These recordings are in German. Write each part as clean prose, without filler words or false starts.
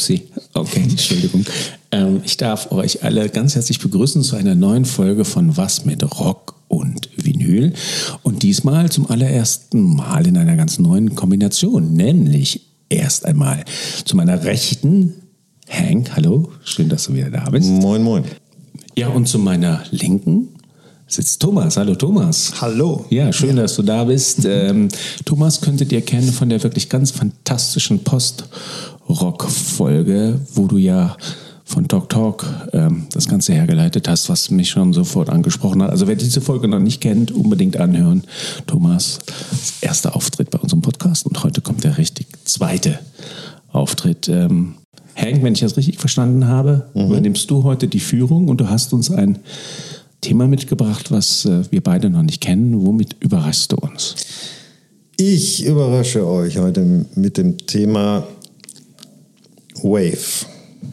Upsi. Okay, Entschuldigung. Ich darf euch alle ganz herzlich begrüßen zu einer neuen Folge von Was mit Rock und Vinyl. Und diesmal zum allerersten Mal in einer ganz neuen Kombination. Nämlich erst einmal zu meiner Rechten Hank. Hallo, schön, dass du wieder da bist. Moin, moin. Ja, und zu meiner Linken sitzt Thomas. Hallo Thomas. Hallo. Ja, schön, dass du da bist. Thomas könntet ihr kennen von der wirklich ganz fantastischen Post-Rock-Folge, wo du ja von Talk das Ganze hergeleitet hast, was mich schon sofort angesprochen hat. Also wer diese Folge noch nicht kennt, unbedingt anhören. Thomas, erster Auftritt bei unserem Podcast und heute kommt der richtig zweite Auftritt. Hank, wenn ich das richtig verstanden habe, übernimmst du heute die Führung und du hast uns ein Thema mitgebracht, was wir beide noch nicht kennen. Womit überraschst du uns? Ich überrasche euch heute mit dem Thema Wave.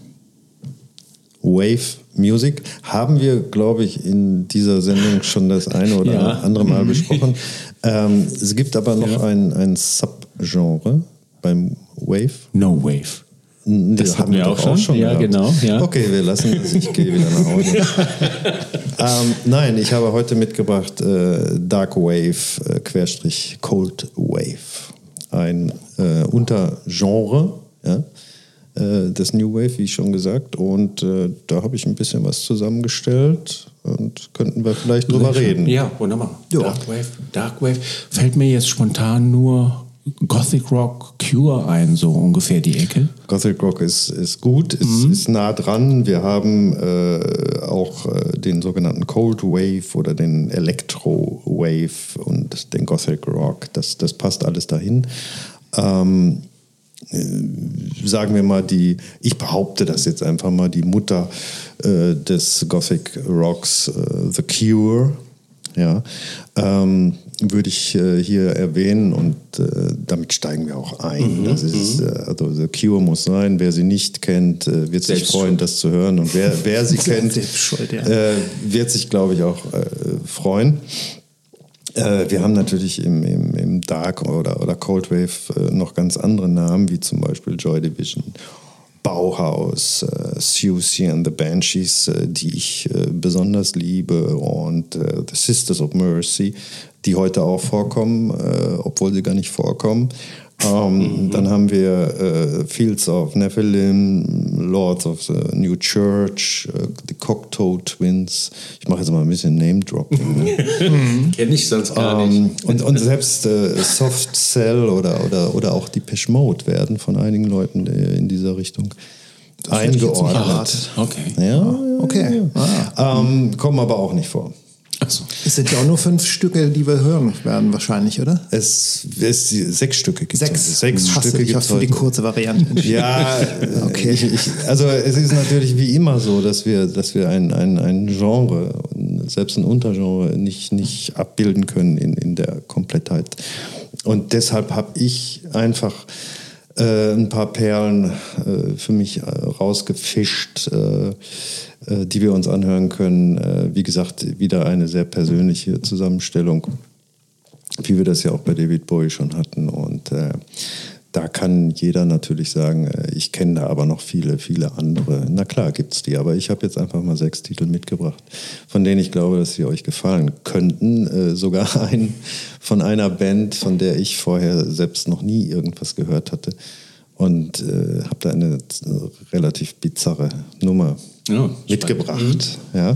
Wave Music haben wir, glaube ich, in dieser Sendung schon das eine oder andere Mal besprochen. Es gibt aber noch ein Subgenre beim Wave. No Wave. Das haben wir auch schon ja, gehabt. Genau. Ja. Okay, wir lassen das. Ich gehe wieder nach Hause. Nein, ich habe heute mitgebracht Dark Wave / Cold Wave. Ein Untergenre des New Wave, wie schon gesagt. Und da habe ich ein bisschen was zusammengestellt und könnten wir vielleicht drüber reden. Ja, wunderbar. Ja. Dark Wave. Fällt mir jetzt spontan nur Gothic Rock, Cure ein, so ungefähr die Ecke. Gothic Rock ist gut, ist nah dran. Wir haben auch den sogenannten Cold Wave oder den Electro Wave und den Gothic Rock. Das passt alles dahin. Sagen wir mal, ich behaupte das jetzt einfach mal, die Mutter des Gothic Rocks, The Cure, ja, würde ich hier erwähnen und damit steigen wir auch ein. Das ist, also The Cure muss sein. Wer sie nicht kennt, wird sich freuen, das zu hören. Und wer sie kennt, wird sich, glaube ich, auch freuen. Wir haben natürlich im Dark oder Cold Wave noch ganz andere Namen, wie zum Beispiel Joy Division, Bauhaus, Siouxsie and the Banshees, die ich besonders liebe, und The Sisters of Mercy, die heute auch vorkommen, obwohl sie gar nicht vorkommen. Dann haben wir Fields of Nephilim, Lords of the New Church, die Cocteau Twins. Ich mache jetzt mal ein bisschen Name-Dropping. Ne? Kenne ich sonst gar nicht. Und selbst Soft Cell oder auch Depeche Mode werden von einigen Leuten in dieser Richtung eingeordnet. Okay. Ja, okay. Kommen aber auch nicht vor. Achso. Es sind ja auch nur 5 Stücke, die wir hören werden wahrscheinlich, oder? Es 6 Stücke gibt es. 6 Hast Stücke du dich auch für die kurze Variante entschieden? Ja, okay. Also es ist natürlich wie immer so, dass wir ein Genre, selbst ein Untergenre, nicht abbilden können in der Komplettheit. Und deshalb habe ich einfach ein paar Perlen für mich rausgefischt, die wir uns anhören können. Wie gesagt, wieder eine sehr persönliche Zusammenstellung, wie wir das ja auch bei David Bowie schon hatten. Und da kann jeder natürlich sagen, ich kenne da aber noch viele, viele andere. Na klar, gibt's die, aber ich habe jetzt einfach mal 6 Titel mitgebracht, von denen ich glaube, dass sie euch gefallen könnten. Sogar einen von einer Band, von der ich vorher selbst noch nie irgendwas gehört hatte. Und habe da eine relativ bizarre Nummer mitgebracht. Ja.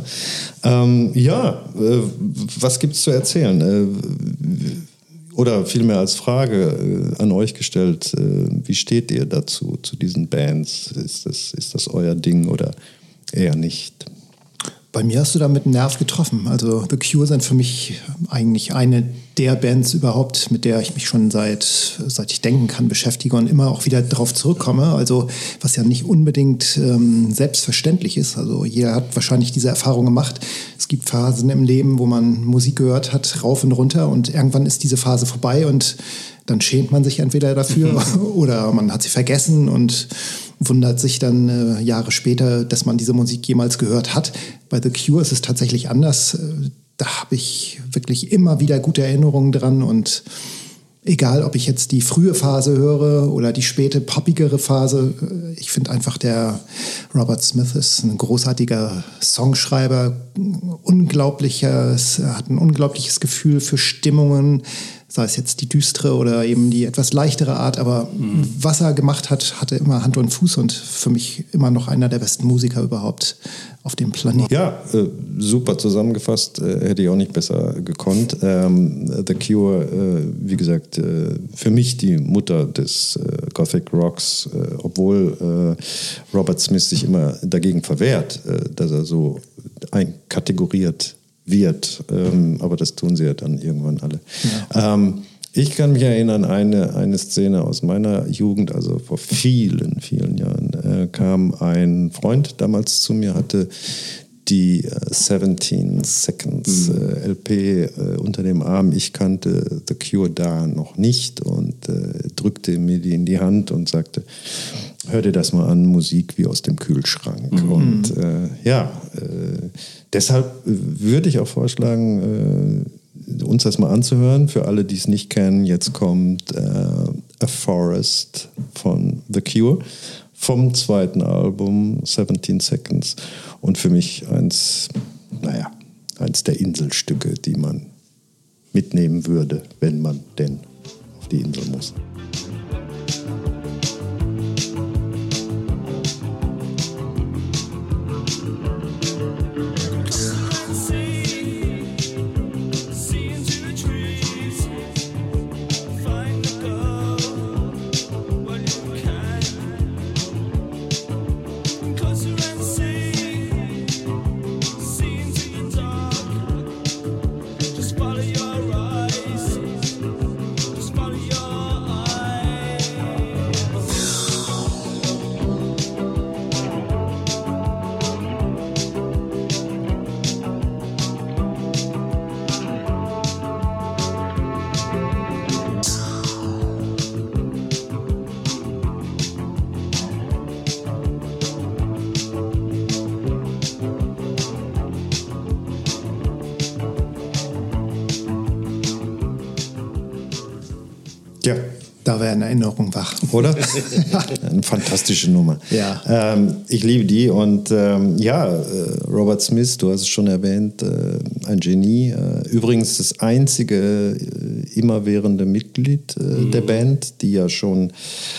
Was gibt's zu erzählen? Oder vielmehr als Frage an euch gestellt, wie steht ihr dazu, zu diesen Bands? Ist das euer Ding oder eher nicht? Bei mir hast du da mit einem Nerv getroffen. Also The Cure sind für mich eigentlich eine der Bands überhaupt, mit der ich mich schon seit ich denken kann beschäftige und immer auch wieder darauf zurückkomme. Also was ja nicht unbedingt selbstverständlich ist. Also jeder hat wahrscheinlich diese Erfahrung gemacht. Es gibt Phasen im Leben, wo man Musik gehört hat, rauf und runter, und irgendwann ist diese Phase vorbei und dann schämt man sich entweder dafür oder man hat sie vergessen und wundert sich dann Jahre später, dass man diese Musik jemals gehört hat. Bei The Cure ist es tatsächlich anders. Da habe ich wirklich immer wieder gute Erinnerungen dran und Egal, ob ich jetzt die frühe Phase höre oder die späte, poppigere Phase. Ich finde einfach, der Robert Smith ist ein großartiger Songschreiber, hat ein unglaubliches Gefühl für Stimmungen, sei es jetzt die düstere oder eben die etwas leichtere Art. Aber was er gemacht hat, hatte immer Hand und Fuß und für mich immer noch einer der besten Musiker überhaupt auf dem Planeten. Ja, super zusammengefasst, hätte ich auch nicht besser gekonnt. The Cure, wie gesagt, für mich die Mutter des Gothic Rocks, obwohl Robert Smith sich immer dagegen verwehrt, dass er so einkategoriert wird, aber das tun sie ja dann irgendwann alle. Ja. Ich kann mich erinnern, eine Szene aus meiner Jugend, also vor vielen, vielen Jahren, kam ein Freund damals zu mir, hatte die 17 Seconds LP unter dem Arm. Ich kannte The Cure da noch nicht und drückte mir die in die Hand und sagte, hör dir das mal an, Musik wie aus dem Kühlschrank. Und deshalb würde ich auch vorschlagen, uns das mal anzuhören. Für alle, die es nicht kennen, jetzt kommt A Forest von The Cure vom zweiten Album 17 Seconds und für mich eins der Inselstücke, die man mitnehmen würde, wenn man denn auf die Insel muss. Ja. Da wäre eine Erinnerung wach. Oder? Eine fantastische Nummer. Ja. Ich liebe die und Robert Smith, du hast es schon erwähnt, ein Genie. Übrigens das einzige immerwährende Mitglied der Band, die ja schon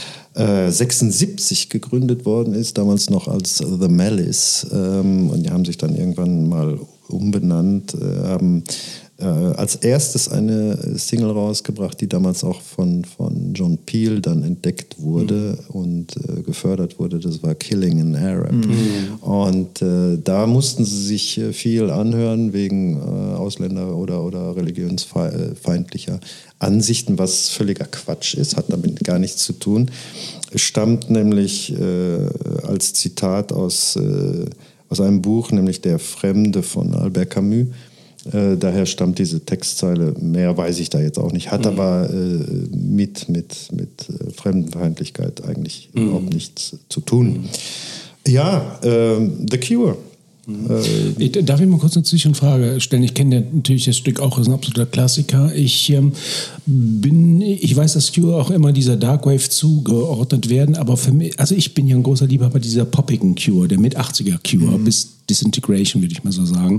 76 gegründet worden ist, damals noch als The Malice. Und die haben sich dann irgendwann mal umbenannt, haben als erstes eine Single rausgebracht, die damals auch von John Peel dann entdeckt wurde und gefördert wurde. Das war Killing an Arab. Und da mussten sie sich viel anhören wegen Ausländer- oder religionsfeindlicher Ansichten, was völliger Quatsch ist, hat damit gar nichts zu tun. Es stammt nämlich als Zitat aus einem Buch, nämlich Der Fremde von Albert Camus. Daher stammt diese Textzeile, mehr weiß ich da jetzt auch nicht, hat aber mit Fremdenfeindlichkeit eigentlich überhaupt nichts zu tun. Ja, The Cure. Darf ich mal kurz eine Zwischenfrage stellen? Ich kenne natürlich das Stück auch, ist ein absoluter Klassiker. Ich weiß, dass Cure auch immer dieser Darkwave zugeordnet werden, aber für mich, also ich bin ja ein großer Liebhaber dieser poppigen Cure, der Mit-80er Cure, bis Disintegration, würde ich mal so sagen.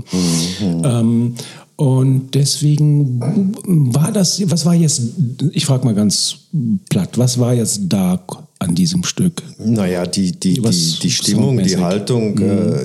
Und deswegen war das, was war jetzt, ich frage mal ganz platt, was war jetzt dark an diesem Stück? Naja, die Stimmung, die Haltung,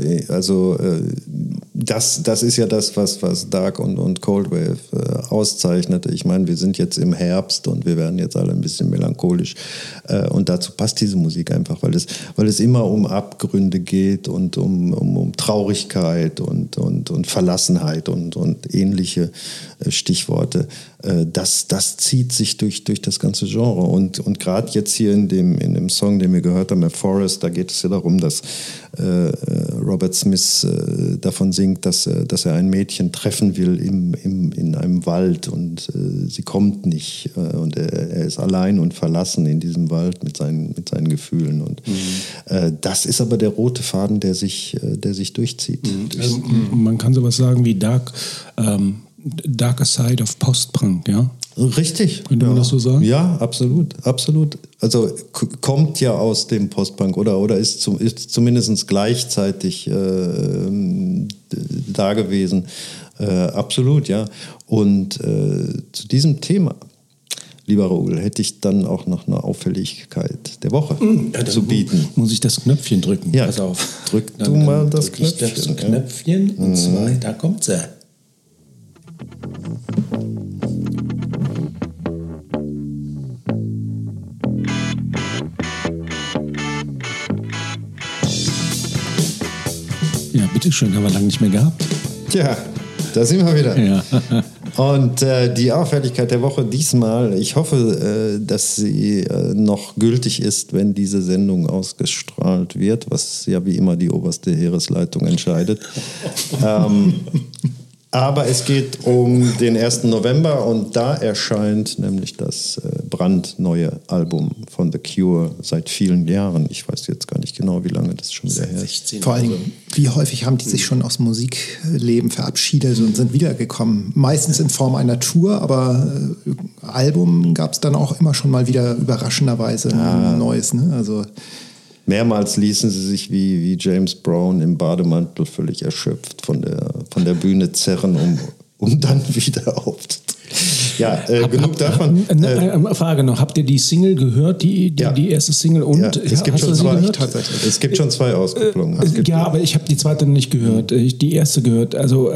das ist ja das, was Dark und Cold Wave auszeichnet. Ich meine, wir sind jetzt im Herbst und wir werden jetzt alle ein bisschen melancholisch und dazu passt diese Musik einfach, weil es immer um Abgründe geht und um Traurigkeit und Verlassenheit und ähnliche Stichworte. Das zieht sich durch das ganze Genre und gerade jetzt hier in dem Song, den wir gehört haben, Forest, da geht es ja darum, dass Robert Smith davon singt, dass er ein Mädchen treffen will in einem Wald und sie kommt nicht und er ist allein und verlassen in diesem Wald mit seinen Gefühlen und das ist aber der rote Faden, der sich durchzieht. Also, man kann sowas sagen wie Darker Side of Post-Punk, ja? Richtig. Könnte man das so sagen? Ja, absolut, absolut. Also kommt ja aus dem Postpunk oder ist zumindest gleichzeitig da gewesen. Absolut, ja. Und zu diesem Thema, lieber Raoul, hätte ich dann auch noch eine Auffälligkeit der Woche zu bieten. Muss ich das Knöpfchen drücken? Ja, Pass auf. drück du mal das Knöpfchen. Das Knöpfchen und zwar, da kommt sie. Ja, bitteschön, haben wir lange nicht mehr gehabt. Tja, da sind wir wieder. Ja. Und die Auffälligkeit der Woche diesmal, ich hoffe, dass sie noch gültig ist, wenn diese Sendung ausgestrahlt wird, was ja wie immer die oberste Heeresleitung entscheidet. Aber es geht um den 1. November und da erscheint nämlich das brandneue Album von The Cure seit vielen Jahren. Ich weiß jetzt gar nicht genau, wie lange das schon wieder her ist. Vor allem, wie häufig haben die sich schon aus dem Musikleben verabschiedet und sind wiedergekommen? Meistens in Form einer Tour, aber Album gab es dann auch immer schon mal wieder überraschenderweise ein neues. Ne? Also mehrmals ließen sie sich wie James Brown im Bademantel völlig erschöpft von der Bühne zerren, um dann wieder aufzutreten. Ja, genug davon. Eine Frage noch. Habt ihr die Single gehört? Die erste Single? Und ja, es gibt schon zwei. Tatsächlich. Es gibt schon zwei Auskopplungen. Ja, aber ich habe die zweite noch nicht gehört. Die erste gehört. Also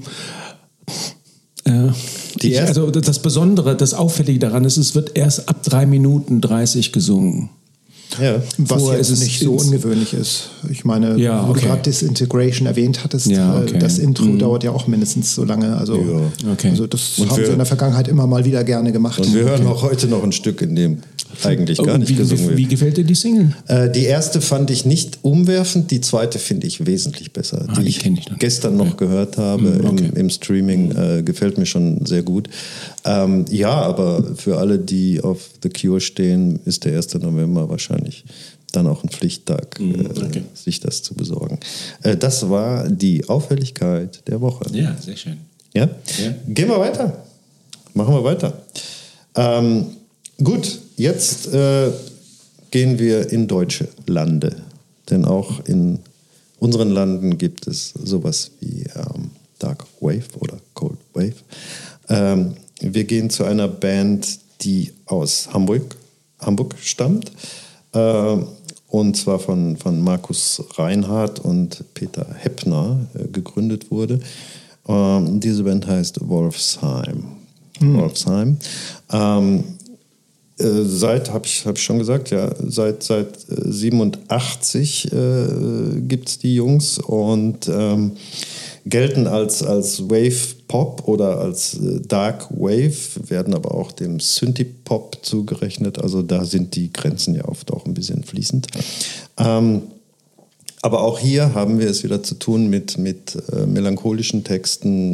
also das Besondere, das Auffällige daran ist, es wird erst ab 3 Minuten 30 gesungen. Ja. Was jetzt nicht so ungewöhnlich ist. Ich meine, wo du gerade Disintegration erwähnt hattest, das Intro dauert ja auch mindestens so lange. Also, also das haben sie in der Vergangenheit immer mal wieder gerne gemacht. Und wir hören auch heute noch ein Stück, in dem eigentlich gar nicht gesungen wird. Wie gefällt dir die Single? Die erste fand ich nicht umwerfend, die zweite finde ich wesentlich besser. Die ich gestern noch gehört habe im Streaming, gefällt mir schon sehr gut. Aber für alle, die auf The Cure stehen, ist der 1. November wahrscheinlich dann auch ein Pflichttag, sich das zu besorgen. Das war die Auffälligkeit der Woche. Ja, sehr schön. Ja? Gehen wir weiter. Machen wir weiter. Gut, jetzt gehen wir in deutsche Lande. Denn auch in unseren Landen gibt es sowas wie Dark Wave oder Cold Wave. Wir gehen zu einer Band, die aus Hamburg stammt. Und zwar von Markus Reinhardt und Peter Heppner gegründet wurde. Diese Band heißt Wolfsheim. Wolfsheim. Habe ich schon gesagt, ja, seit 87 gibt es die Jungs und gelten als Wave Pop oder als Dark Wave, werden aber auch dem Synthie-Pop zugerechnet. Also da sind die Grenzen ja oft auch ein bisschen fließend. Aber auch hier haben wir es wieder zu tun mit melancholischen Texten,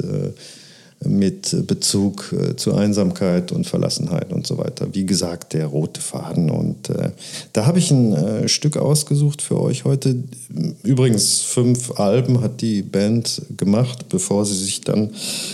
mit Bezug zu Einsamkeit und Verlassenheit und so weiter. Wie gesagt, der rote Faden. Und da habe ich ein Stück ausgesucht für euch heute. Übrigens 5 Alben hat die Band gemacht, bevor sie sich dann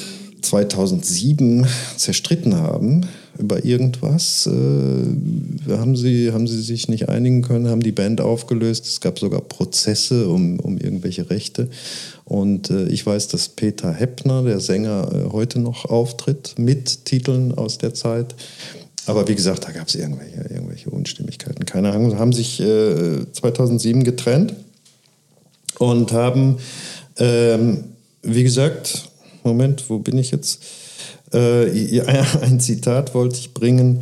2007 zerstritten haben über irgendwas. Haben sie sich nicht einigen können, haben die Band aufgelöst. Es gab sogar Prozesse um irgendwelche Rechte. Und ich weiß, dass Peter Heppner, der Sänger, heute noch auftritt mit Titeln aus der Zeit. Aber wie gesagt, da gab es irgendwelche Unstimmigkeiten. Keine Ahnung, haben sich 2007 getrennt und haben, wie gesagt, Moment, wo bin ich jetzt? Ein Zitat wollte ich bringen.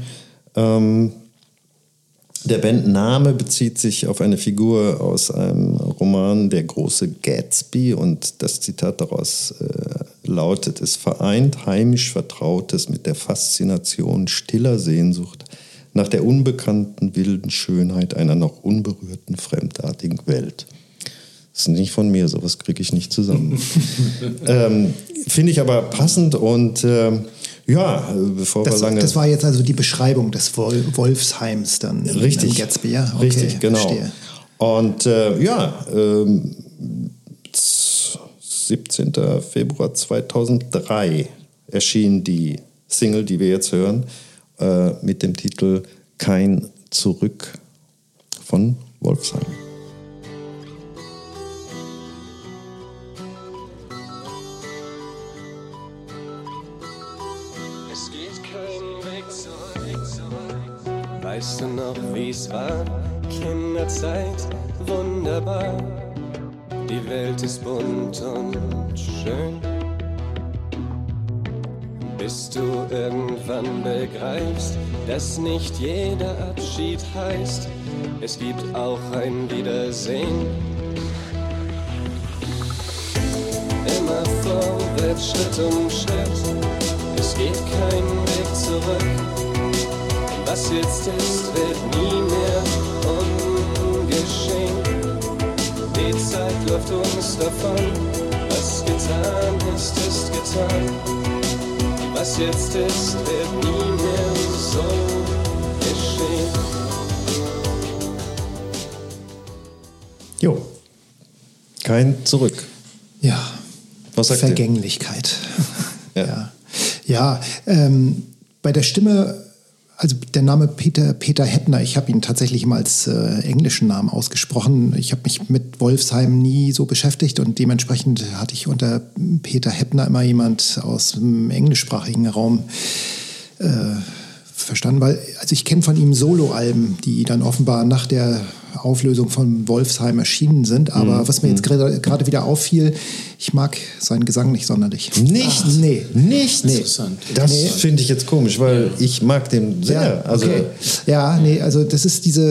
Der Bandname bezieht sich auf eine Figur aus einem Roman Der große Gatsby und das Zitat daraus lautet: Es vereint heimisch Vertrautes mit der Faszination stiller Sehnsucht nach der unbekannten wilden Schönheit einer noch unberührten fremdartigen Welt. Das ist nicht von mir, sowas kriege ich nicht zusammen. Finde ich aber passend und bevor wir lange... Das war jetzt also die Beschreibung des Wolfsheims dann im Gatsby, ja? Okay, richtig, genau. Verstehe. Und 17. Februar 2003 erschien die Single, die wir jetzt hören, mit dem Titel Kein Zurück von Wolfsheim. Es geht kein Weg zurück. Weißt du noch, wie's war? Kinderzeit, wunderbar. Die Welt ist bunt und schön. Bis du irgendwann begreifst, dass nicht jeder Abschied heißt, es gibt auch ein Wiedersehen. Immer vorwärts, Schritt um Schritt, es geht kein Weg zurück. Was jetzt ist, wird nie mehr ungeschehen. Die Zeit läuft uns davon, was getan ist, ist getan. Was jetzt ist, wird nie mehr so geschehen. Jo, kein Zurück. Ja, Was sagt ihr? Vergänglichkeit. Ja. Ja, bei der Stimme, also der Name Peter Heppner, ich habe ihn tatsächlich mal als englischen Namen ausgesprochen. Ich habe mich mit Wolfsheim nie so beschäftigt und dementsprechend hatte ich unter Peter Heppner immer jemand aus dem englischsprachigen Raum verstanden, weil also ich kenne von ihm Soloalben, die dann offenbar nach der Auflösung von Wolfsheim erschienen sind, aber was mir jetzt gerade wieder auffiel, ich mag seinen Gesang nicht sonderlich. Nicht? Nee. Nicht? Interessant. Das finde ich jetzt komisch, weil ich mag den sehr. Ja, Also, okay. Ja, nee, also das ist diese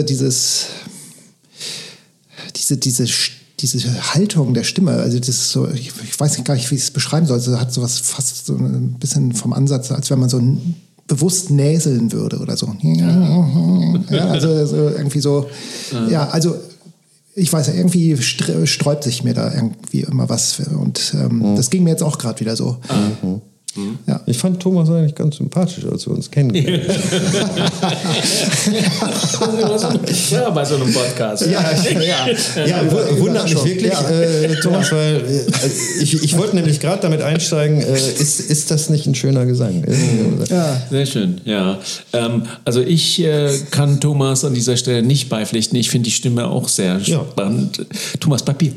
Haltung der Stimme, also das ist so, ich weiß gar nicht, wie ich es beschreiben soll, also hat sowas fast so ein bisschen vom Ansatz, als wenn man so bewusst näseln würde oder so. Ja, also irgendwie so, ja, also ich weiß ja, irgendwie sträubt sich mir da irgendwie immer was und das ging mir jetzt auch gerade wieder so. Ja. Ich fand Thomas eigentlich ganz sympathisch, als wir uns kennengelernt haben. Ja, bei so einem Podcast. Wundert mich wirklich, Thomas, weil ich wollte nämlich gerade damit einsteigen, ist das nicht ein schöner Gesang? Ja. Sehr schön, ja. Also ich kann Thomas an dieser Stelle nicht beipflichten. Ich finde die Stimme auch sehr spannend. Thomas, Papier.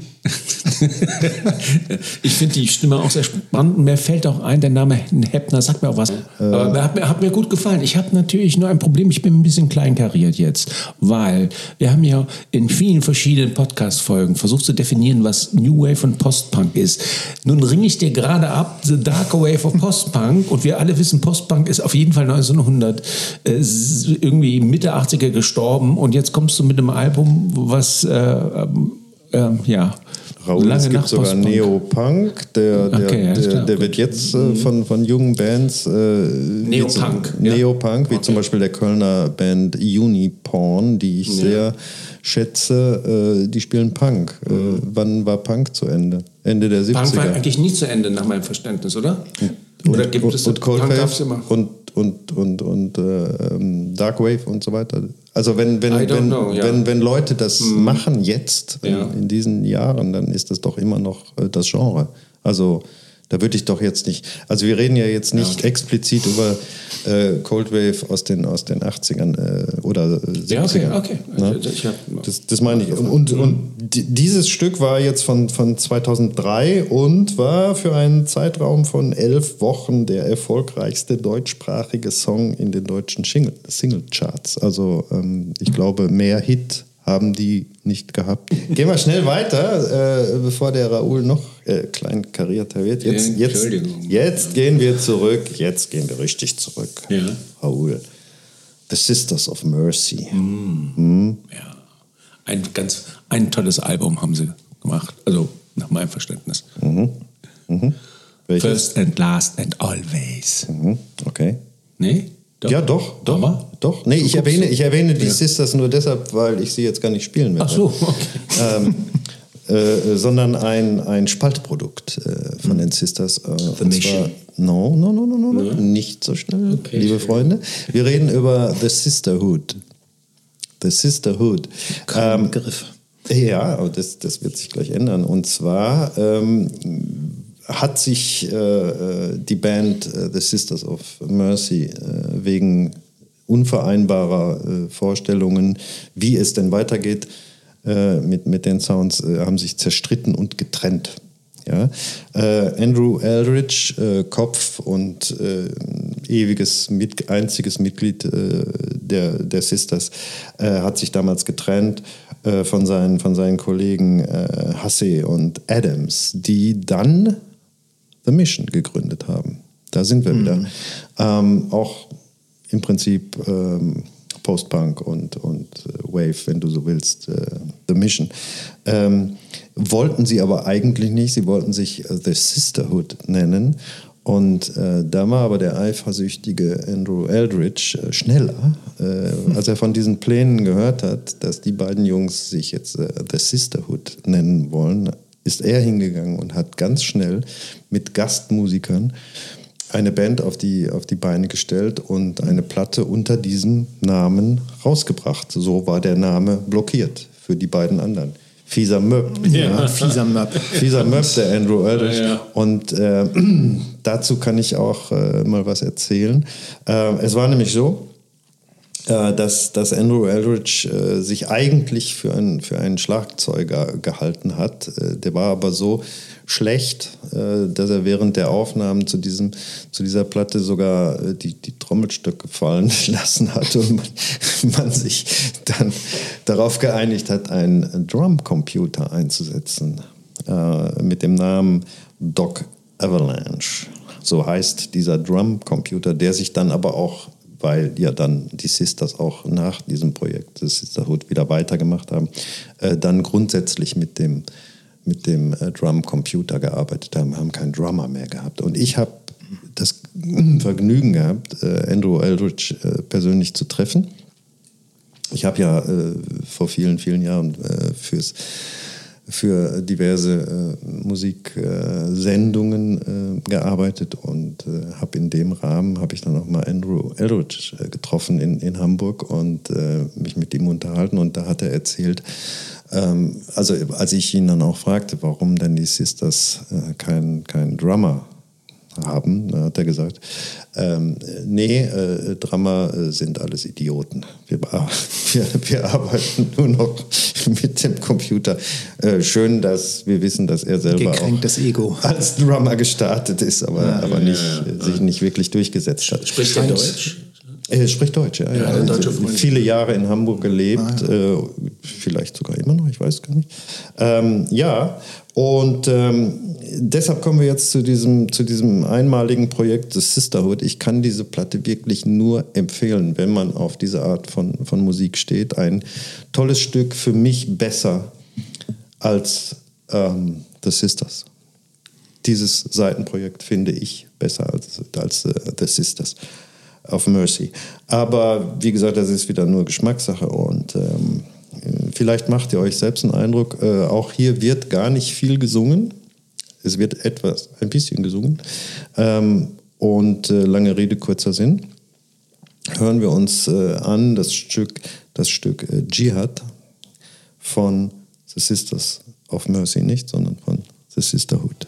Ich finde die Stimme auch sehr spannend. Mir fällt auch ein, der Name Heppner sagt mir auch was. Aber hat mir gut gefallen. Ich habe natürlich nur ein Problem. Ich bin ein bisschen kleinkariert jetzt, weil wir haben ja in vielen verschiedenen Podcast-Folgen versucht zu definieren, was New Wave und Post-Punk ist. Nun ringe ich dir gerade ab, The Dark Wave of Post-Punk, und wir alle wissen, Post-Punk ist auf jeden Fall 1900 irgendwie Mitte 80er gestorben, und jetzt kommst du mit einem Album, was Raoul, es lange gibt nach sogar Post-Punk. Neopunk, der wird jetzt von jungen Bands Neopunk, wie zum Beispiel der Kölner Band Uniporn, die ich sehr schätze, die spielen Punk. Wann war Punk zu Ende? Ende der 70er. Punk war eigentlich nie zu Ende, nach meinem Verständnis, oder? Oder gibt es und Punk gab's immer? und Dark Wave und so weiter. Also wenn Leute das machen jetzt in diesen Jahren, dann ist das doch immer noch das Genre. Also da würde ich doch jetzt nicht, also wir reden ja jetzt nicht explizit über Cold Wave aus den 80ern oder 70ern. Ja, okay. Ne? Das meine ich. Und dieses Stück war jetzt von 2003 und war für einen Zeitraum von 11 Wochen der erfolgreichste deutschsprachige Song in den deutschen Singlecharts. Also ich glaube, mehr Hit haben die nicht gehabt. Gehen wir schnell weiter, bevor der Raoul noch klein karierter wird. Jetzt gehen wir zurück. Jetzt gehen wir richtig zurück. Ja. Raoul. The Sisters of Mercy. Ja. Ein tolles Album haben sie gemacht. Also nach meinem Verständnis. First and Last and Always. Okay. Nee? Doch. Ja, doch. Doch. Nee, ich erwähne die Sisters nur deshalb, weil ich sie jetzt gar nicht spielen werde. Ach so, okay. Sondern ein Spaltprodukt von den Sisters. The Mission. No. Nicht so schnell, Okay, liebe schön. Freunde. Wir reden über The Sisterhood. The Sisterhood. Begriff. Ja, aber das wird sich gleich ändern. Und zwar hat sich die Band The Sisters of Mercy wegen unvereinbarer Vorstellungen, wie es denn weitergeht mit den Sounds, haben sich zerstritten und getrennt. Ja? Andrew Eldridge, Kopf und einziges Mitglied der Sisters, hat sich damals getrennt von seinen Kollegen Hussey und Adams, die dann The Mission gegründet haben. Da sind wir wieder. Auch im Prinzip Post-Punk und Wave, wenn du so willst, The Mission. Wollten sie aber eigentlich nicht. Sie wollten sich The Sisterhood nennen. Und da war aber der eifersüchtige Andrew Eldridge schneller. Als er von diesen Plänen gehört hat, dass die beiden Jungs sich jetzt The Sisterhood nennen wollen, ist er hingegangen und hat ganz schnell mit Gastmusikern eine Band auf die Beine gestellt und eine Platte unter diesem Namen rausgebracht. So war der Name blockiert für die beiden anderen. Fieser Möb. Ja, Fieser Möb. Fieser Möb, der Andrew Eldridge. Ja. Und dazu kann ich auch mal was erzählen. Es war nämlich so, dass Andrew Eldridge sich eigentlich für einen Schlagzeuger gehalten hat. Der war aber so schlecht, dass er während der Aufnahmen zu dieser Platte sogar die Trommelstöcke fallen lassen hat und man sich dann darauf geeinigt hat, einen Drumcomputer einzusetzen mit dem Namen Doc Avalanche. So heißt dieser Drumcomputer, der sich dann aber auch, weil ja dann die Sisters auch nach diesem Projekt des Sisterhood wieder weitergemacht haben, dann grundsätzlich mit dem Drumcomputer gearbeitet haben keinen Drummer mehr gehabt. Und ich habe das Vergnügen gehabt, Andrew Eldridge persönlich zu treffen. Ich habe ja vor vielen, vielen Jahren für diverse Musiksendungen gearbeitet und habe in dem Rahmen ich dann auch mal Andrew Eldridge getroffen in Hamburg und mich mit ihm unterhalten, und da hat er erzählt, also als ich ihn dann auch fragte, warum denn die Sisters keinen Drummer haben, da hat er gesagt, Drummer sind alles Idioten. Wir arbeiten nur noch mit dem Computer. Schön, dass wir wissen, dass er selber gekränktes Ego als Drummer gestartet ist, aber sich nicht wirklich durchgesetzt hat. Spricht er Deutsch? Er spricht Deutsch, ja. Ja, deutsche Freunde. Viele Jahre in Hamburg gelebt, vielleicht sogar immer noch, ich weiß gar nicht. Und deshalb kommen wir jetzt zu diesem einmaligen Projekt The Sisterhood. Ich kann diese Platte wirklich nur empfehlen, wenn man auf diese Art von Musik steht. Ein tolles Stück, für mich besser als The Sisters. Dieses Seitenprojekt finde ich besser als The Sisters of Mercy. Aber wie gesagt, das ist wieder nur Geschmackssache und vielleicht macht ihr euch selbst einen Eindruck. Auch hier wird gar nicht viel gesungen. Es wird ein bisschen gesungen. Und lange Rede, kurzer Sinn. Hören wir uns an das Stück Jihad von The Sisters of Mercy, nicht, sondern von The Sisterhood.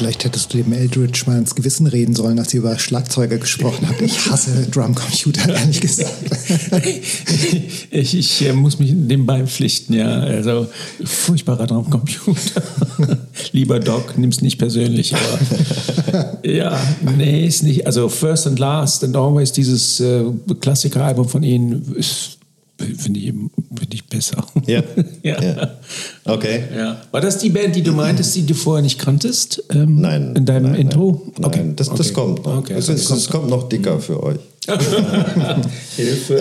Vielleicht hättest du dem Eldridge mal ins Gewissen reden sollen, als ihr über Schlagzeuger gesprochen habt. Ich hasse Drumcomputer, ehrlich gesagt. Ich muss mich dem beipflichten, ja. Also, furchtbarer Drumcomputer. Lieber Doc, nimm's nicht persönlich, aber ja, nee, ist nicht. Also, First and Last and Always, dieses Klassikeralbum von ihnen, finde ich besser. Ja. Ja. Ja. Okay. Ja. War das die Band, die du meintest, die du vorher nicht kanntest? Nein. In deinem nein, Intro? Nein, Okay. das kommt noch. Okay. Das kommt noch dicker für euch. Hilfe.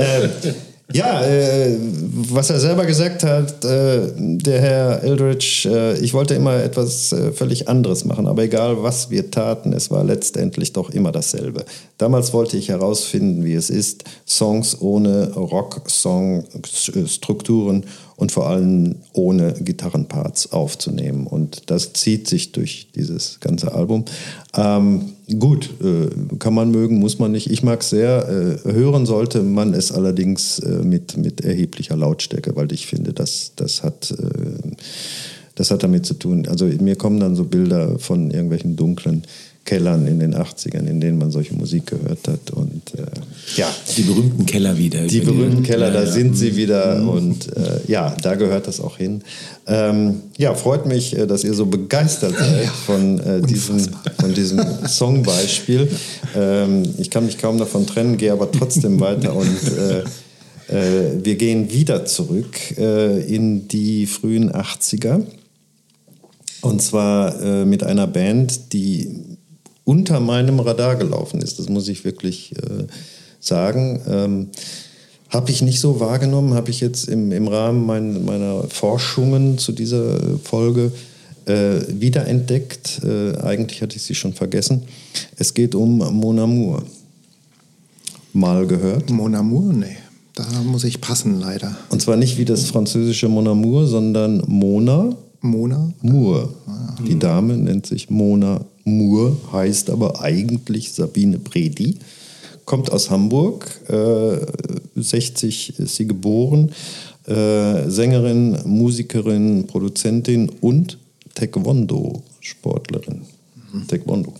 Was er selber gesagt hat, der Herr Eldridge, ich wollte immer etwas völlig anderes machen, aber egal was wir taten, es war letztendlich doch immer dasselbe. Damals wollte ich herausfinden, wie es ist, Songs ohne Rock-Song-Strukturen und vor allem ohne Gitarrenparts aufzunehmen. Und das zieht sich durch dieses ganze Album. Gut, kann man mögen, muss man nicht. Ich mag es sehr. Hören sollte man es allerdings mit erheblicher Lautstärke, weil ich finde, das hat damit zu tun. Also mir kommen dann so Bilder von irgendwelchen dunklen Kellern in den 80ern, in denen man solche Musik gehört hat. Und die berühmten Keller wieder. Die berühmten Keller, da sind sie wieder. Und da gehört das auch hin. Freut mich, dass ihr so begeistert seid von diesem Songbeispiel. Ich kann mich kaum davon trennen, gehe aber trotzdem weiter. Und wir gehen wieder zurück in die frühen 80er. Und zwar mit einer Band, die unter meinem Radar gelaufen ist. Das muss ich wirklich sagen. Habe ich nicht so wahrgenommen, habe ich jetzt im Rahmen meiner Forschungen zu dieser Folge wiederentdeckt. Eigentlich hatte ich sie schon vergessen. Es geht um Mon Amour. Mal gehört? Mon Amour? Nee, da muss ich passen, leider. Und zwar nicht wie das französische Mon Amour, sondern Mona Moore. Die Dame nennt sich Mona Moore, heißt aber eigentlich Sabine Bredi, kommt aus Hamburg, 60 ist sie geboren, Sängerin, Musikerin, Produzentin und Taekwondo-Sportlerin. Taekwondo.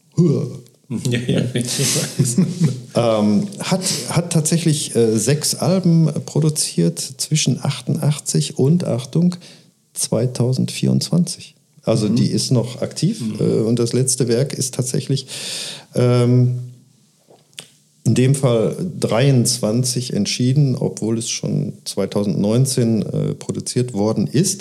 Hat tatsächlich 6 Alben produziert zwischen 88 und, Achtung, 2024. Also die ist noch aktiv und das letzte Werk ist tatsächlich in dem Fall 23 entschieden, obwohl es schon 2019 produziert worden ist.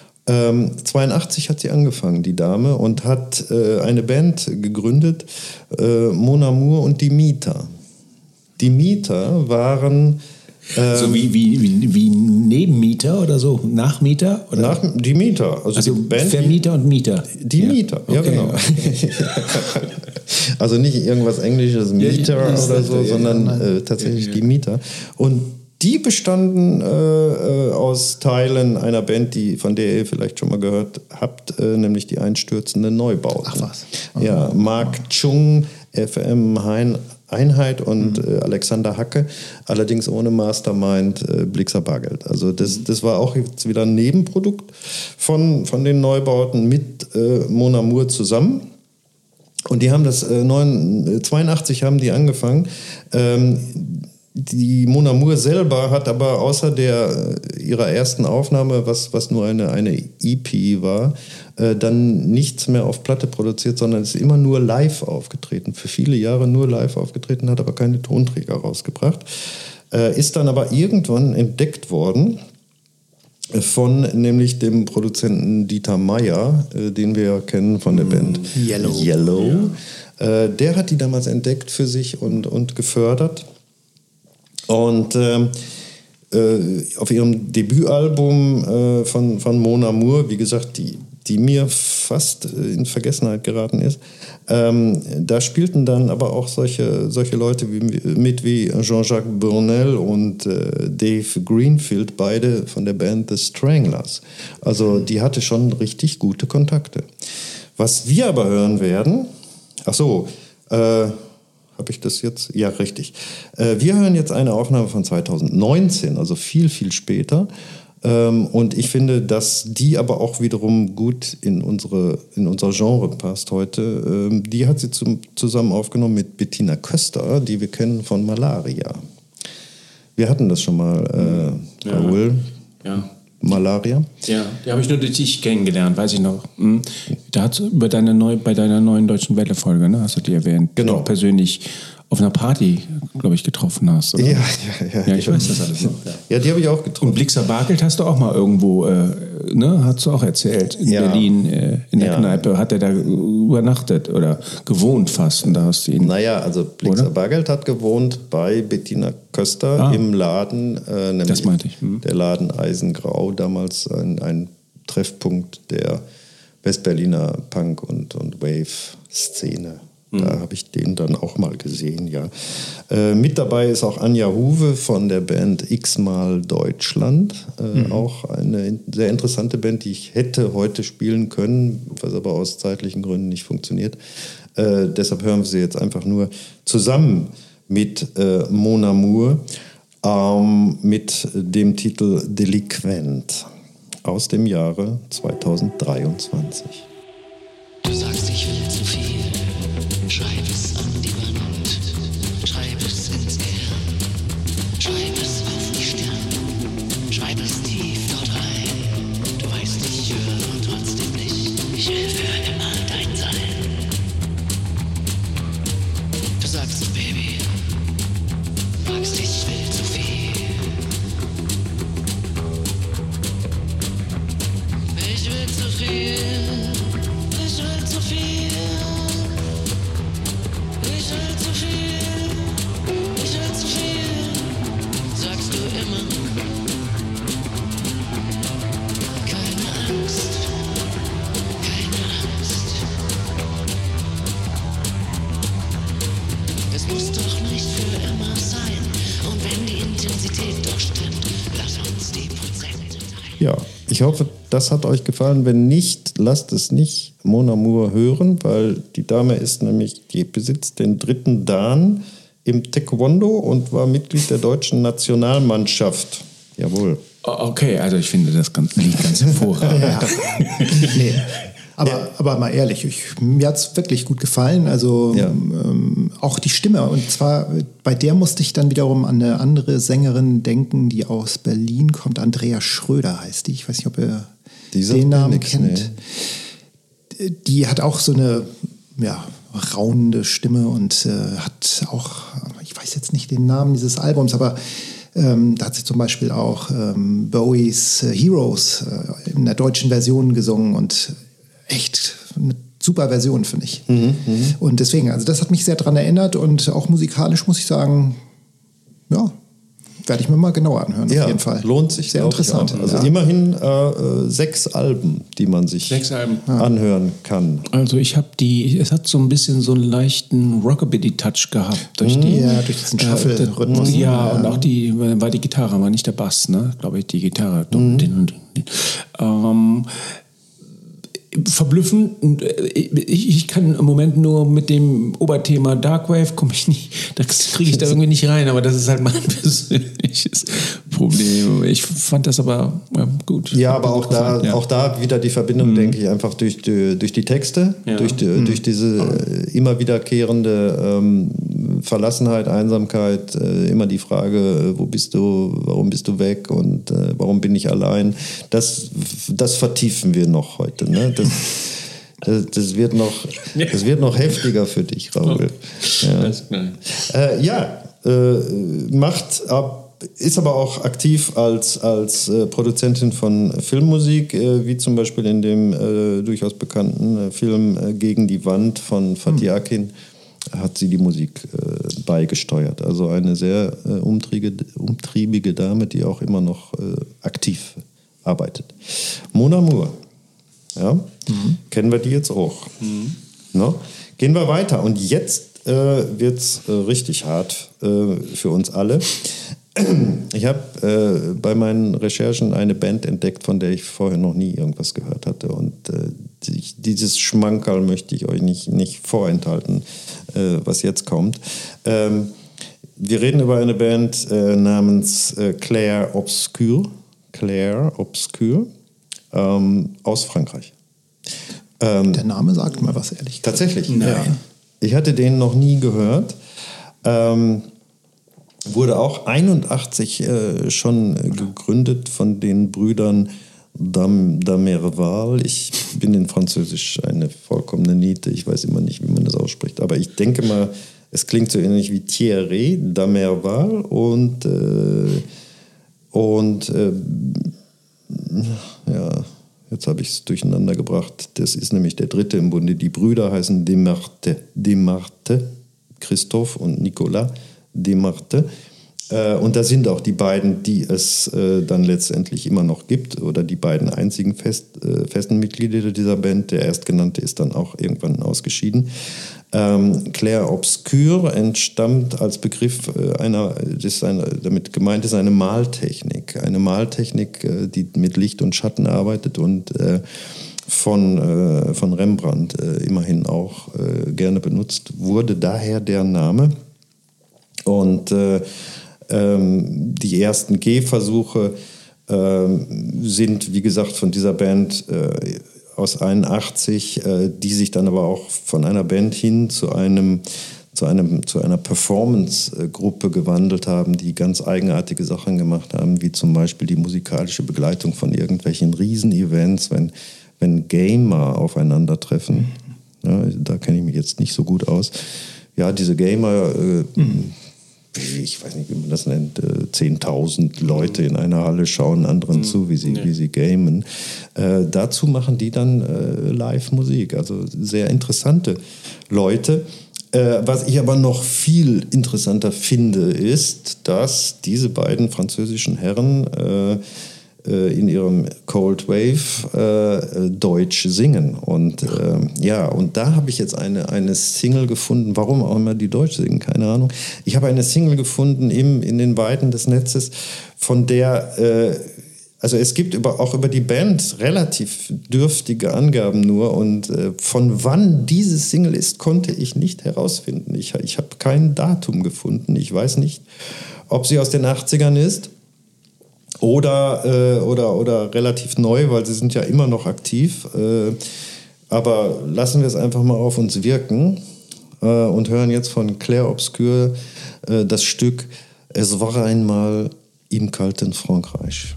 82 hat sie angefangen, die Dame, und hat eine Band gegründet, Mon Amour und die Mieter. Die Mieter waren so wie Nebenmieter oder so? Nachmieter? Oder? Die Mieter. Also die Band, Vermieter und Mieter. Die Mieter, ja, okay, genau. Okay. Also nicht irgendwas Englisches, Mieter oder so, sondern tatsächlich die Mieter. Und die bestanden aus Teilen einer Band, von der ihr vielleicht schon mal gehört habt, nämlich die Einstürzenden Neubauten. Ach was. Okay. Ja, Mark Chung, FM Einheit und Alexander Hacke, allerdings ohne Mastermind Blixer Bargeld. Also das war auch jetzt wieder ein Nebenprodukt von den Neubauten mit Mon Amour zusammen. Und die haben das 82 haben die angefangen. Die Mon Amour selber hat aber außer ihrer ersten Aufnahme, was nur eine EP war, dann nichts mehr auf Platte produziert, sondern ist immer nur live aufgetreten. Für viele Jahre nur live aufgetreten, hat aber keine Tonträger rausgebracht. Ist dann aber irgendwann entdeckt worden von nämlich dem Produzenten Dieter Meier, den wir kennen von der Band Yellow. Ja. Der hat die damals entdeckt für sich und gefördert. Und auf ihrem Debütalbum von Mon Amour, wie gesagt, die mir fast in Vergessenheit geraten ist, da spielten dann aber auch solche Leute wie Jean-Jacques Bournel und Dave Greenfield, beide von der Band The Stranglers. Also die hatte schon richtig gute Kontakte. Was wir aber hören werden, habe ich das jetzt? Ja, richtig. Wir hören jetzt eine Aufnahme von 2019, also viel, viel später. Und ich finde, dass die aber auch wiederum gut in unser Genre passt heute. Die hat sie zusammen aufgenommen mit Bettina Köster, die wir kennen von Malaria. Wir hatten das schon mal, Raoul. Ja. Malaria. Ja, die habe ich nur durch dich kennengelernt, weiß ich noch. Da hat bei deiner neuen Deutschen Welle-Folge, ne, hast du die erwähnt, genau, du persönlich auf einer Party, glaube ich, getroffen hast. Oder? Ja, ich weiß das alles noch. Ja, die habe ich auch getroffen. Und Blixer Bargeld hast du auch mal irgendwo, hast du auch erzählt, in Berlin, in der Kneipe. Hat er da übernachtet oder gewohnt fast? Und da hast du ihn. Naja, also Blixer Bargeld hat gewohnt bei Bettina Köster im Laden, nämlich das meinte ich. Der Laden Eisengrau, damals ein Treffpunkt der Westberliner Punk- und Wave-Szene. Da habe ich den dann auch mal gesehen, ja. Mit dabei ist auch Anja Huwe von der Band X-Mal Deutschland. Auch eine sehr interessante Band, die ich hätte heute spielen können, was aber aus zeitlichen Gründen nicht funktioniert. Deshalb hören wir sie jetzt einfach nur zusammen mit Mon Amour mit dem Titel Delinquent aus dem Jahre 2023. Du sagst, ich will zu viel. Schreib es an die Wand, schreib es ins Gehirn, schreib es auf die Stirn, schreib es tief dort rein. Du weißt, ich höre und trotzdem nicht, ich will für immer dein sein. Du sagst, Baby, fragst, ich will zu viel. Ich will zu viel, ich will zu viel. Ich will zu viel, ich will zu viel, sagst du immer. Keine Angst, keine Angst. Es muss doch nicht für immer sein. Und wenn die Intensität doch stimmt, lass uns die Prozente teilen. Ja, ich hoffe, das hat euch gefallen. Wenn nicht, lasst es nicht Mon Amour hören, weil die Dame die besitzt den 3. Dan im Taekwondo und war Mitglied der deutschen Nationalmannschaft. Jawohl. Okay, also ich finde das Lied ganz hervorragend. Nee. Aber mal ehrlich, mir hat es wirklich gut gefallen. Also auch die Stimme. Und zwar, bei der musste ich dann wiederum an eine andere Sängerin denken, die aus Berlin kommt. Andrea Schröder heißt die. Ich weiß nicht, ob ihr den Namen kennt. Nee. Die hat auch so eine raunende Stimme und hat auch, ich weiß jetzt nicht den Namen dieses Albums, aber da hat sie zum Beispiel auch Bowies Heroes in der deutschen Version gesungen und echt eine super Version, finde ich. Und deswegen, also das hat mich sehr daran erinnert und auch musikalisch muss ich sagen, ja, werde ich mir mal genauer anhören, auf jeden Fall. Lohnt sich. Sehr interessant. Also immerhin 6 Alben, die man sich anhören kann. Also es hat so ein bisschen so einen leichten Rockabilly-Touch gehabt. Durch diesen Shuffle-Rhythmus. Und auch weil die Gitarre war nicht der Bass, ne? Glaube ich, die Gitarre. Verblüffend. Ich kann im Moment nur mit dem Oberthema Darkwave komme ich nicht, da kriege ich da irgendwie nicht rein, aber das ist halt mein persönliches Problem. Ich fand das aber gut. Ja, aber auch da wieder die Verbindung, denke ich, einfach durch die Texte, durch diese immer wiederkehrende Verlassenheit, Einsamkeit, immer die Frage, wo bist du, warum bist du weg und warum bin ich allein, das vertiefen wir noch heute, ne? Das wird noch heftiger für dich, Raoul. Ist aber auch aktiv als Produzentin von Filmmusik, wie zum Beispiel in dem durchaus bekannten Film Gegen die Wand von Fatih Akin hat sie die Musik beigesteuert. Also eine sehr umtriebige Dame, die auch immer noch aktiv arbeitet. Mon Amour. Ja? Kennen wir die jetzt auch. No? Gehen wir weiter. Und jetzt wird es richtig hart für uns alle. Ich habe bei meinen Recherchen eine Band entdeckt, von der ich vorher noch nie irgendwas gehört hatte. Und dieses Schmankerl möchte ich euch nicht vorenthalten, was jetzt kommt. Wir reden über eine Band namens Clair Obscur. Clair Obscur aus Frankreich. Der Name sagt mal was, ehrlich gesagt. Tatsächlich? Nein. Ja. Ich hatte den noch nie gehört. Wurde auch 81 schon gegründet von den Brüdern Damerval. Ich bin in Französisch eine vollkommene Niete. Ich weiß immer nicht, wie man das ausspricht. Aber ich denke mal, es klingt so ähnlich wie Thierry Damerval und ja, jetzt habe ich es durcheinander gebracht. Das ist nämlich der dritte im Bunde. Die Brüder heißen Desmartes, Christophe und Nicolas Desmartes. Und da sind auch die beiden, die es dann letztendlich immer noch gibt, oder die beiden einzigen festen Mitglieder dieser Band. Der erstgenannte ist dann auch irgendwann ausgeschieden. Clair Obscur entstammt als Begriff damit gemeint ist eine Maltechnik. Eine Maltechnik, die mit Licht und Schatten arbeitet und von Rembrandt immerhin auch gerne benutzt wurde. Daher der Name. Und die ersten Gehversuche sind, wie gesagt, von dieser Band aus 81, die sich dann aber auch von einer Band hin zu einer Performance-Gruppe gewandelt haben, die ganz eigenartige Sachen gemacht haben, wie zum Beispiel die musikalische Begleitung von irgendwelchen Riesen-Events, wenn Gamer aufeinandertreffen. Ja, da kenne ich mich jetzt nicht so gut aus. Ja, diese Gamer, ich weiß nicht, wie man das nennt, 10.000 Leute in einer Halle schauen anderen zu, wie sie gamen. Dazu machen die dann Live-Musik, also sehr interessante Leute. Was ich aber noch viel interessanter finde, ist, dass diese beiden französischen Herren in ihrem Cold Wave Deutsch singen. Und und da habe ich jetzt eine Single gefunden, warum auch immer die Deutsch singen, keine Ahnung. Ich habe eine Single gefunden in den Weiten des Netzes, von der, also es gibt auch über die Band relativ dürftige Angaben nur, und von wann diese Single ist, konnte ich nicht herausfinden. Ich habe kein Datum gefunden. Ich weiß nicht, ob sie aus den 80ern ist. Oder relativ neu, weil sie sind ja immer noch aktiv. Aber lassen wir es einfach mal auf uns wirken und hören jetzt von Clair Obscur das Stück Es war einmal im kalten Frankreich.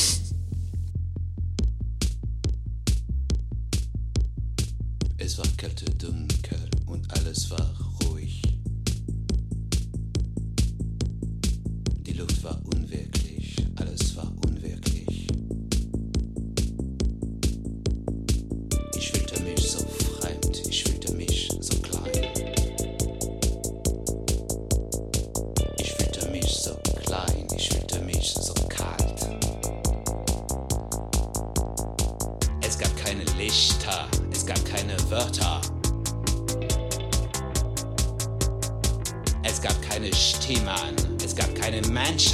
Es war kalt, dunkel und alles war ruhig. Die Luft war unwirklich, alles war unwirklich. Ich fühlte mich so fremd, ich fühlte mich so klein. Ich fühlte mich so klein, ich fühlte mich so kalt. Es gab keine Lichter, es gab keine Wörter. Es gab keine Stimmen, es gab keine Menschen.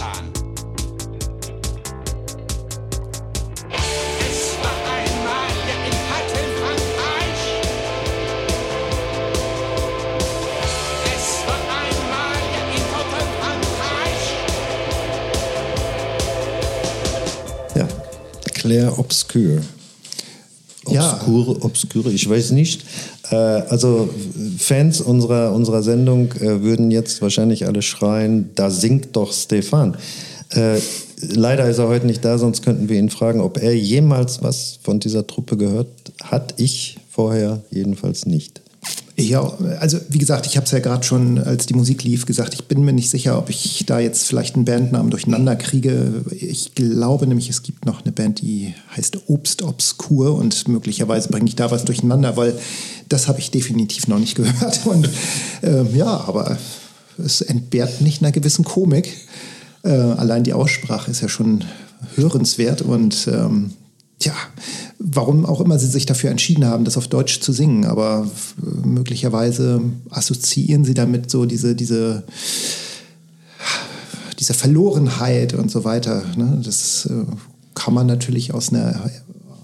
Es war einmal im kalten Frankreich. Es war einmal im kalten Frankreich. Ja, Clair Obscur. Obscure, ich weiß nicht. Also Fans unserer Sendung würden jetzt wahrscheinlich alle schreien, da singt doch Stefan. Leider ist er heute nicht da, sonst könnten wir ihn fragen, ob er jemals was von dieser Truppe gehört hat. Ich vorher jedenfalls nicht. Ja, also wie gesagt, ich habe es ja gerade schon, als die Musik lief, gesagt, ich bin mir nicht sicher, ob ich da jetzt vielleicht einen Bandnamen durcheinander kriege. Ich glaube nämlich, es gibt noch eine Band, die heißt Obst Obscur, und möglicherweise bringe ich da was durcheinander, weil das habe ich definitiv noch nicht gehört. Und aber es entbehrt nicht einer gewissen Komik. Allein die Aussprache ist ja schon hörenswert, und warum auch immer sie sich dafür entschieden haben, das auf Deutsch zu singen, aber möglicherweise assoziieren sie damit so diese Verlorenheit und so weiter. Ne? Das kann man natürlich aus einer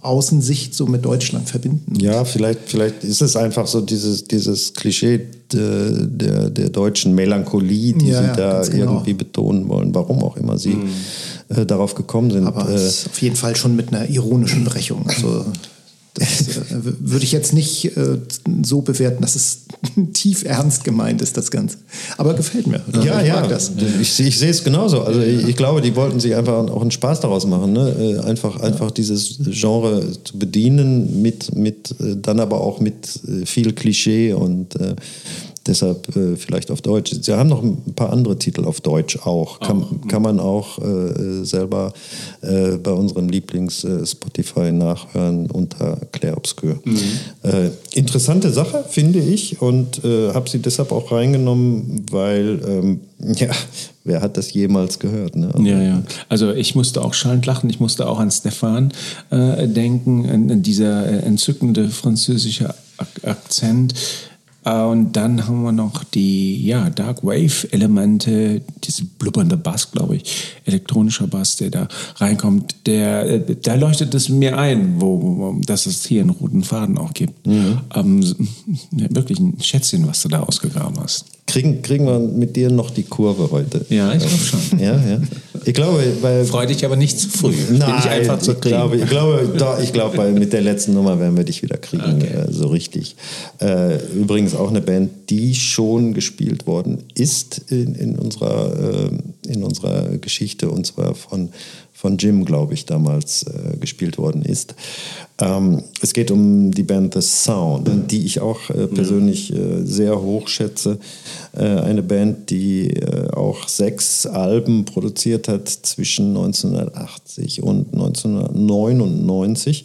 Außensicht so mit Deutschland verbinden. Ja, vielleicht ist es einfach so dieses Klischee der deutschen Melancholie, die sie da irgendwie betonen wollen, warum auch immer sie darauf gekommen sind. Aber es ist auf jeden Fall schon mit einer ironischen Brechung. Also das würde ich jetzt nicht so bewerten, dass es tief ernst gemeint ist, das Ganze. Aber gefällt mir. Ich mag das. Ich sehe es genauso. Also ich glaube, die wollten sich einfach auch einen Spaß daraus machen. Ne? Einfach dieses Genre zu bedienen, dann aber auch mit viel Klischee und deshalb vielleicht auf Deutsch. Sie haben noch ein paar andere Titel auf Deutsch auch. Kann man auch selber bei unserem Lieblings-Spotify nachhören unter Clair Obscur. Interessante Sache, finde ich, und habe sie deshalb auch reingenommen, weil, wer hat das jemals gehört? Ne? Ja. Also ich musste auch schallend lachen, ich musste auch an Stefan denken, an dieser entzückende französische Akzent. Und dann haben wir noch die Dark Wave-Elemente, diese blubbernde Bass, glaube ich, elektronischer Bass, der da reinkommt. Da leuchtet es mir ein, dass es hier einen roten Faden auch gibt. Wirklich ein Schätzchen, was du da ausgegraben hast. Kriegen wir mit dir noch die Kurve heute? Ja, ich glaube schon. Ja. Ich glaube, freu dich aber nicht zu früh. Nein, ich glaube, mit der letzten Nummer werden wir dich wieder kriegen, so richtig. Übrigens auch eine Band, die schon gespielt worden ist in unserer Geschichte, und zwar von Jim, glaube ich, damals gespielt worden ist. Es geht um die Band The Sound, die ich auch persönlich sehr hoch schätze. Eine Band, die auch 6 Alben produziert hat zwischen 1980 und 1999.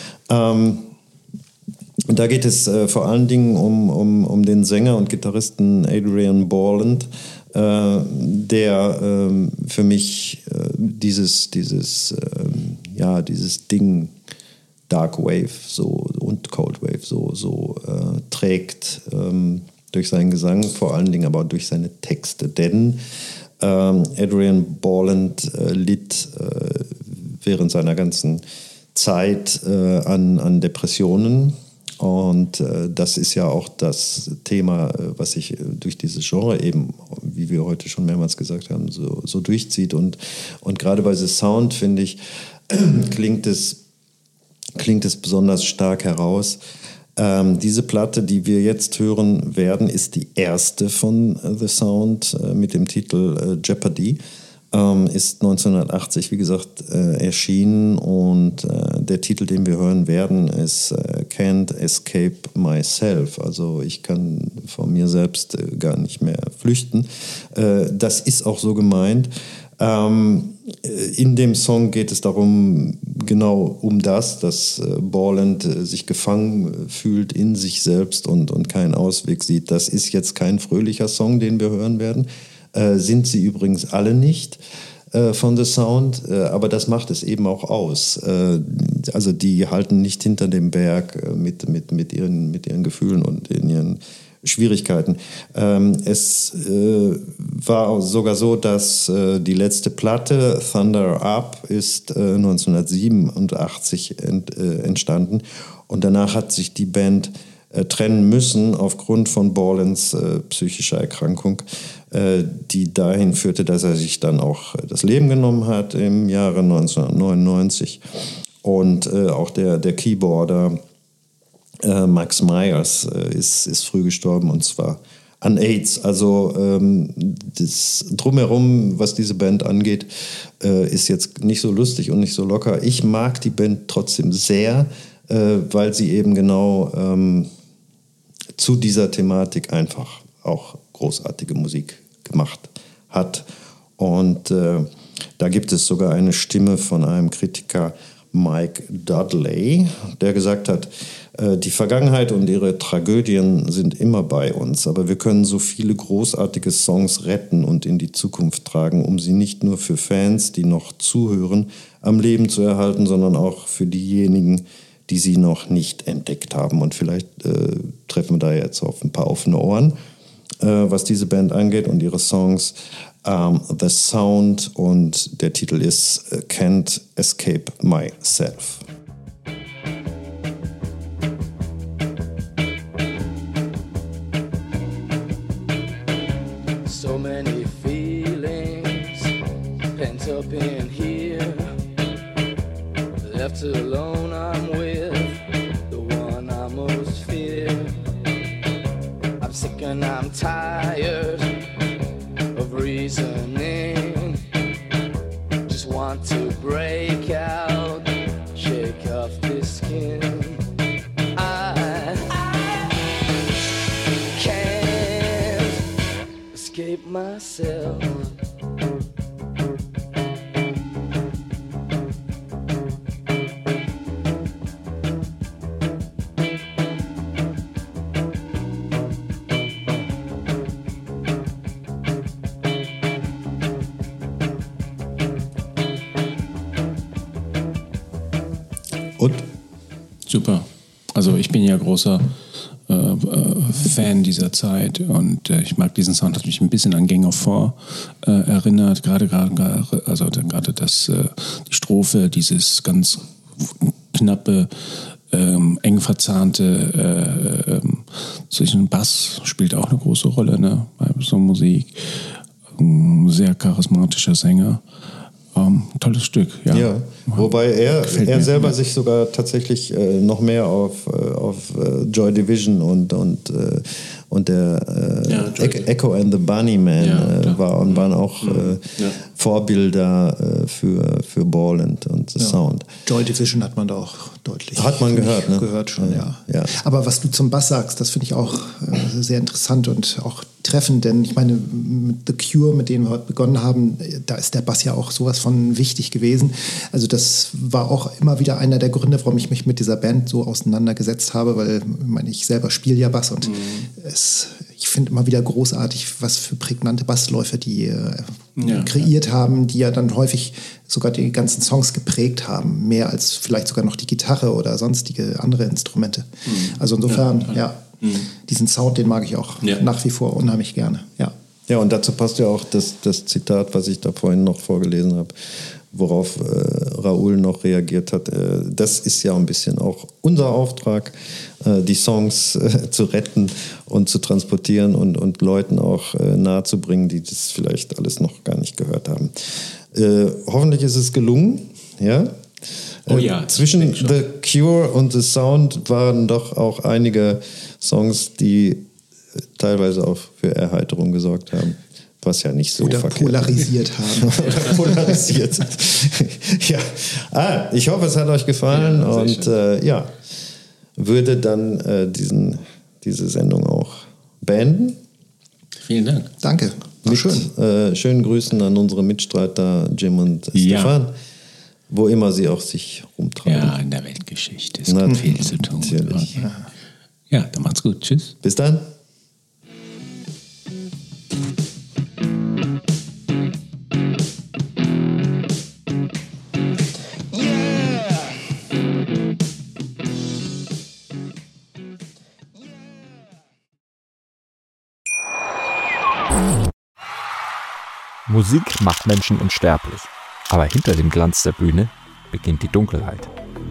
Und da geht es vor allen Dingen um den Sänger und Gitarristen Adrian Borland, der für mich dieses Ding Dark Wave und Cold Wave so trägt, durch seinen Gesang, vor allen Dingen aber durch seine Texte. Denn Adrian Borland litt während seiner ganzen Zeit an Depressionen. Und das ist ja auch das Thema, was sich durch dieses Genre eben, wie wir heute schon mehrmals gesagt haben, so durchzieht. Und gerade bei The Sound, finde ich, klingt es besonders stark heraus. Diese Platte, die wir jetzt hören werden, ist die erste von The Sound mit dem Titel Jeopardy. Ist 1980, wie gesagt, erschienen, und der Titel, den wir hören werden, ist Can't Escape Myself. Also ich kann vor mir selbst gar nicht mehr flüchten. Das ist auch so gemeint. In dem Song geht es darum, genau um das, dass Borland sich gefangen fühlt in sich selbst und keinen Ausweg sieht. Das ist jetzt kein fröhlicher Song, den wir hören werden. Sind sie übrigens alle nicht von The Sound, aber das macht es eben auch aus. Also die halten nicht hinter dem Berg mit ihren Gefühlen und in ihren Schwierigkeiten. Es war sogar so, dass die letzte Platte, Thunder Up, ist 1987 entstanden, und danach hat sich die Band trennen müssen aufgrund von Borlands psychischer Erkrankung, die dahin führte, dass er sich dann auch das Leben genommen hat im Jahre 1999. Und auch der Keyboarder Max Myers ist früh gestorben, und zwar an AIDS. Also das Drumherum, was diese Band angeht, ist jetzt nicht so lustig und nicht so locker. Ich mag die Band trotzdem sehr, weil sie eben genau zu dieser Thematik einfach auch großartige Musik gemacht hat. Und da gibt es sogar eine Stimme von einem Kritiker, Mike Dudley, der gesagt hat, die Vergangenheit und ihre Tragödien sind immer bei uns, aber wir können so viele großartige Songs retten und in die Zukunft tragen, um sie nicht nur für Fans, die noch zuhören, am Leben zu erhalten, sondern auch für diejenigen, die sie noch nicht entdeckt haben. Und vielleicht treffen wir da jetzt auf ein paar offene Ohren, was diese Band angeht und ihre Songs. The Sound, und der Titel ist Can't Escape Myself. So many feelings pent up in here. Left alone, I'm with the one I most fear. I'm sick and I'm tired of reasoning. Just want to break out, shake off this skin. I can't escape myself. Und? Super. Also ich bin ja großer Fan dieser Zeit und ich mag diesen Sound, hat mich ein bisschen an Gang of Four erinnert, gerade die Strophe, dieses ganz knappe, eng verzahnte, zwischen Bass spielt auch eine große Rolle, ne, bei so Musik. Ein sehr charismatischer Sänger. Tolles Stück, ja. Ja, wobei er selber sich sogar tatsächlich noch mehr auf Joy Division und der Echo and the Bunnymen war und waren auch Vorbilder für Ball und The Sound. Joy Division hat man da auch deutlich. Hat man gehört, ne? Gehört schon, ja. Ja. Aber was du zum Bass sagst, das finde ich auch sehr interessant und auch treffend, denn ich meine, mit The Cure, mit denen wir heute begonnen haben, da ist der Bass ja auch sowas von wichtig gewesen. Also das war auch immer wieder einer der Gründe, warum ich mich mit dieser Band so auseinandergesetzt habe, weil ich selber spiele ja Bass und ich finde immer wieder großartig, was für prägnante Bassläufe die kreiert haben, die ja dann häufig sogar die ganzen Songs geprägt haben, mehr als vielleicht sogar noch die Gitarre oder sonstige andere Instrumente. Also insofern, diesen Sound, den mag ich auch nach wie vor unheimlich gerne. Ja, und dazu passt ja auch das Zitat, was ich da vorhin noch vorgelesen habe, worauf Raoul noch reagiert hat. Das ist ja ein bisschen auch unser Auftrag, die Songs zu retten und zu transportieren und Leuten auch nahezubringen, die das vielleicht alles noch gar nicht gehört haben. Hoffentlich ist es gelungen, ja. Oh ja, zwischen The Cure und The Sound waren doch auch einige Songs, die teilweise auch für Erheiterung gesorgt haben, was ja nicht so oder verkehrt polarisiert haben. Oder polarisiert. Ja. Ich hoffe, es hat euch gefallen und würde dann diese Sendung auch beenden. Vielen Dank. Danke. Mit Schön. Schönen Grüßen an unsere Mitstreiter Jim und Stefan, wo immer sie auch sich rumtreiben. Ja, in der Weltgeschichte. Es gibt viel zu tun. Natürlich. Ja, dann macht's gut. Tschüss. Bis dann. Musik macht Menschen unsterblich, aber hinter dem Glanz der Bühne beginnt die Dunkelheit.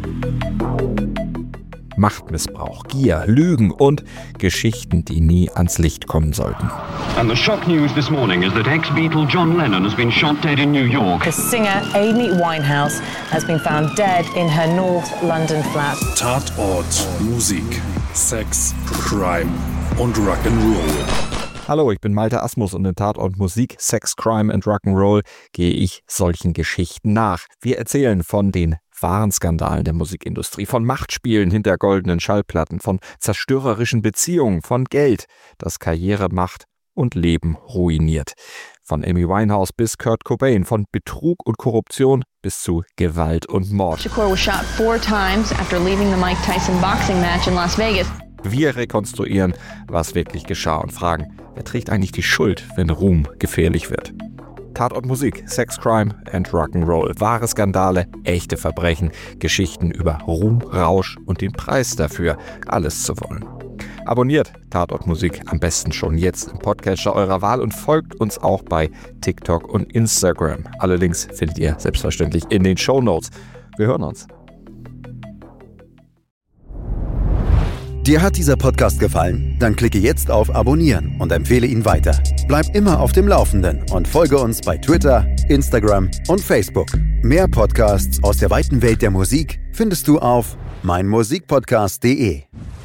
Machtmissbrauch, Gier, Lügen und Geschichten, die nie ans Licht kommen sollten. And the shock news this morning is that ex-Beatle John Lennon has been shot dead in New York. The singer Amy Winehouse has been found dead in her North London flat. Tatort, Musik, Sex, Crime und Rock'n'Roll. Hallo, ich bin Malte Asmus und in Tatort Musik, Sex, Crime and Rock'n'Roll gehe ich solchen Geschichten nach. Wir erzählen von den wahren Skandalen der Musikindustrie, von Machtspielen hinter goldenen Schallplatten, von zerstörerischen Beziehungen, von Geld, das Karriere macht und Leben ruiniert. Von Amy Winehouse bis Kurt Cobain, von Betrug und Korruption bis zu Gewalt und Mord. Shakur was shot 4 times after leaving the Mike Tyson boxing match in Las Vegas. Wir rekonstruieren, was wirklich geschah und fragen, wer trägt eigentlich die Schuld, wenn Ruhm gefährlich wird? Tatort Musik, Sex, Crime and Rock'n'Roll. Wahre Skandale, echte Verbrechen, Geschichten über Ruhm, Rausch und den Preis dafür, alles zu wollen. Abonniert Tatort Musik am besten schon jetzt im Podcatcher eurer Wahl und folgt uns auch bei TikTok und Instagram. Alle Links findet ihr selbstverständlich in den Shownotes. Wir hören uns. Dir hat dieser Podcast gefallen? Dann klicke jetzt auf Abonnieren und empfehle ihn weiter. Bleib immer auf dem Laufenden und folge uns bei Twitter, Instagram und Facebook. Mehr Podcasts aus der weiten Welt der Musik findest du auf meinmusikpodcast.de.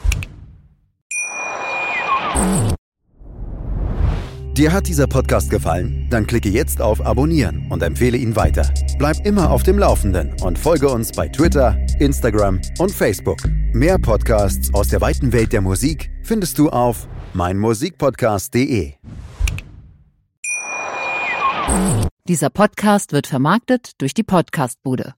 Dir hat dieser Podcast gefallen? Dann klicke jetzt auf Abonnieren und empfehle ihn weiter. Bleib immer auf dem Laufenden und folge uns bei Twitter, Instagram und Facebook. Mehr Podcasts aus der weiten Welt der Musik findest du auf meinmusikpodcast.de. Dieser Podcast wird vermarktet durch die Podcastbude.